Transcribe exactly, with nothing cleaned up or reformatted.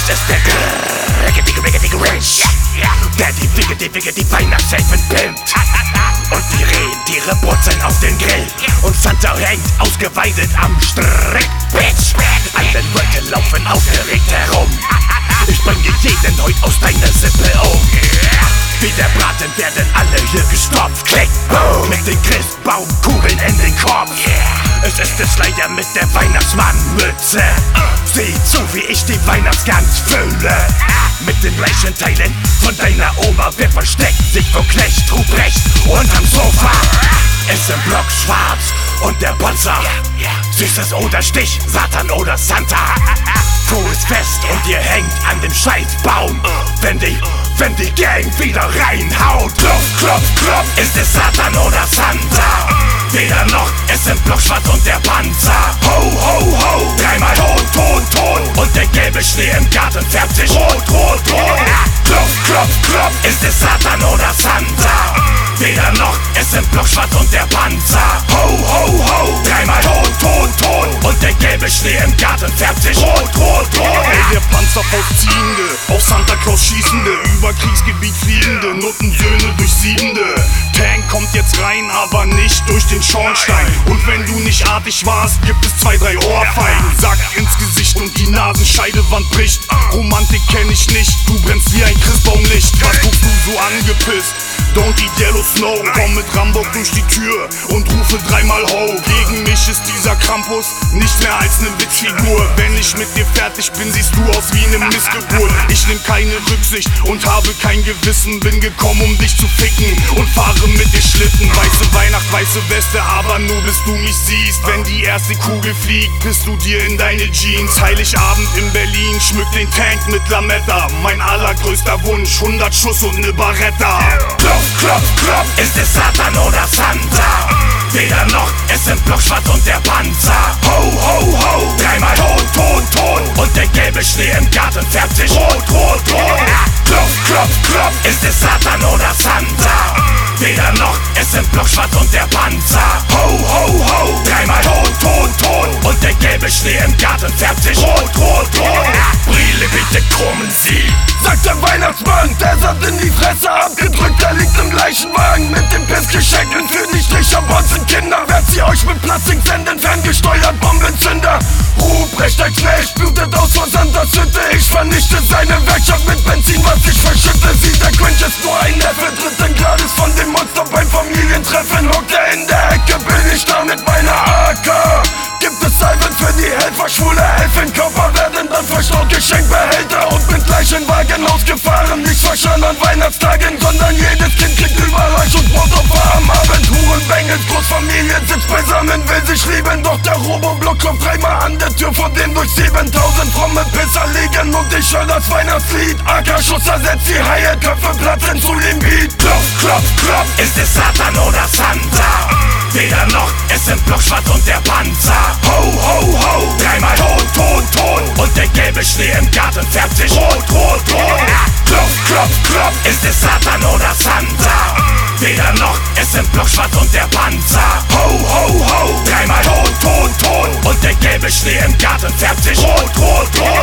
ist der Riggedy Riggedy Grinch, der die Wiggedy Wiggedy Weihnachtshelfen pimpt. Und die Rentiere brutzeln auf den Grill und Santa hängt ausgeweidet am Strick. Bitch, alle Leute laufen aufgeregt herum. Ich bringe jeden heut aus deiner Sippe um. Wie der Braten werden alle hier gestopft. Klick, boom, mit den Christbaumkugeln in den Kopf. Es ist der Schleier mit der Weihnachtsmannmütze. Sieh zu, wie ich die Weihnachtsgans fülle. Mit den Leicenteilen von deiner Oma. Wer versteckt sich vor Knecht Ruprecht unterm Sofa? Ist im Block schwarz und der Panzer. Süßes oder Stich, Satan oder Santa. Kuh ist fest und ihr hängt an dem Scheißbaum. Wenn die, wenn die Gang wieder reinhaut. Klopf, klopf, klopf, ist es Satan oder Santa? Weder noch, ist im Block schwarz und der Panzer. Ho, ho, ho, dreimal Ton, Ton, Ton. Und der gelbe Schnee im Garten färbt sich rot, rot, rot. Klopf, klopf, klopf, ist es Satan oder Santa? Weder noch, ist im Block schwarz und der Panzer. Ho, ho, ho, dreimal Ton, Ton, Ton. Und der gelbe Schnee im Garten färbt sich rot, rot, rot. Ey, der Panzerfaust ziehende, auf Santa Claus schießende, über Kriegsgebiet fliegende, Nuttensöhne durchsiebende. Tank kommt jetzt rein, aber nicht durch den Schornstein. Und wenn du nicht artig warst, gibt es zwei, drei Ohrfeigen. Sack ins Gesicht und die Nasenscheidewand bricht. Romantik kenn ich nicht, du brennst wie ein Christbaumlicht. Was guckst du so angepisst? Don't eat yellow snow. Komm mit Rambock durch die Tür und rufe dreimal Ho. Gegen mich ist dieser Krampus nicht mehr als ne Witzfigur. Wenn ich mit dir fertig bin, siehst du aus wie ne Missgeburt. Ich nehm keine Rücksicht und habe kein Gewissen. Bin gekommen, um dich zu ficken und fahre mit dir Schlitten. Weiße Weihnacht, weiße Weste, aber nur bis du mich siehst. Wenn die erste Kugel fliegt, bist du dir in deine Jeans. Heiligabend in Berlin, schmück den Tank mit Lametta. Mein allergrößter Wunsch, hundert Schuss und ne Barretta. Klopf, klopf, klopf, ist es Satan oder Santa? Weder noch, ist im Block schwarz und der Panzer. Ho, ho, ho, dreimal Ton, Ton, Ton. Und der gelbe Schnee im Garten färbt sich rot, rot, rot. Klopf, klopf, klopf, ist es Satan oder Santa? Weder noch, ist im Block schwarz und der Panzer. Ho, ho, ho, dreimal Ton, Ton, Ton. Und der gelbe Schnee im Garten färbt sich rot, rot, rot. Brille, bitte kommen Sie, sagt der Weihnachtsmann. Der Satt in die Fresse abgedrückt, der liegt im Leichenwagen. Mit den Pissgeschenken für die Stricherbotzen Kinder. Werd sie euch mit Plastik senden, ferngesteuert Bombenzünder. Ruprecht, ein Knecht, blutet aus vor Santas Hütte. Ich vernichte seine Werkstatt mit Benzin, was ich verschütte. Sieht, der Grinch ist nur ein Neffe, tritt ein Grades von dem Monster beim Familientreffen. Hockt er in der Ecke, bin ich da mit meiner A K. Gibt es Salven für die Helfer, schwule Helfen, Körper werden dann verstaut, Geschenkbehälter und bin gleich in Wagenhaus gefahren. Nicht verschan an Weihnachtstagen, sondern jedes Kind kriegt Überreich und Brot auf am Abend. Huren, Bengels, Großfamilie sitzt beisammen, will sich lieben, doch der Roboblock klopft dreimal an der Tür, vor dem durch siebentausend fromme Pisser liegen. Und ich höre das Weihnachtslied, A K-Schuss ersetzt die Haie, Köpfe platzen zu dem Beat. Klopf, klopf, klopf, ist es Satan oder Santa? Weder noch, ist im Block schwarz und der Panzer. Ho, ho, ho, dreimal Ton, Ton, Ton. Und der gelbe Schnee im Garten färbt sich rot, rot, rot. Klopf, klopf, klopf, ist es Satan oder Santa? Weder noch, ist im Block schwarz und der Panzer. Ho, ho, ho, dreimal Ton, Ton, Ton. Und der gelbe Schnee im Garten färbt sich rot, rot, rot.